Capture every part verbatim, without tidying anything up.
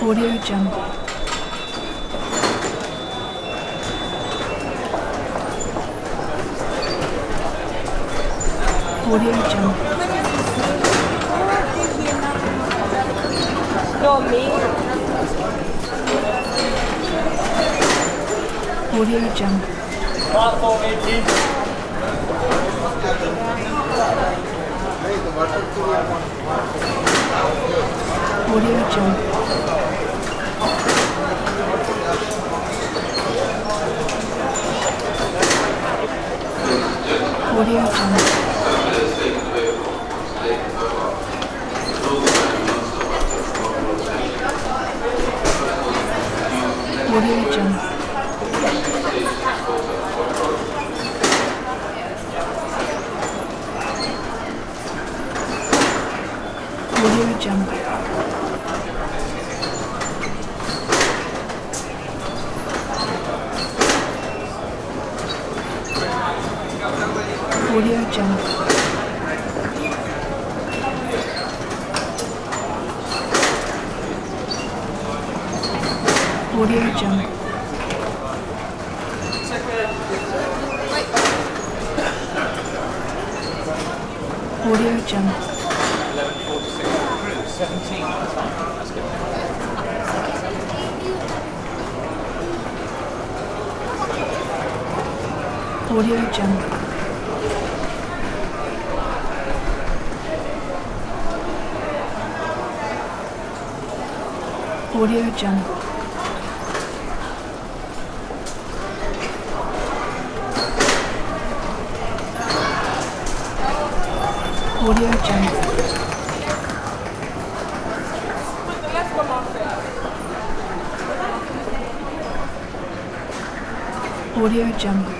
Audio Jungle. Audio Jungle. No, me. Audio Jungle. Platform eighteen. Audio Jungle. Audio Jungle. Audio Jungle. Audio Jungle. Audio Jungle. Audio Jungle. Audio Jungle. eleven forty-six. seventeen. That's good. Audio Jungle. Audio Jungle. Audio Jungle. Audio Jungle.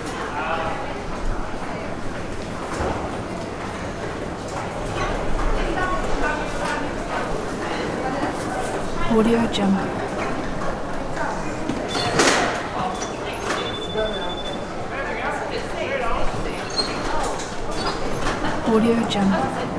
Audio Jungle. Audio Jungle.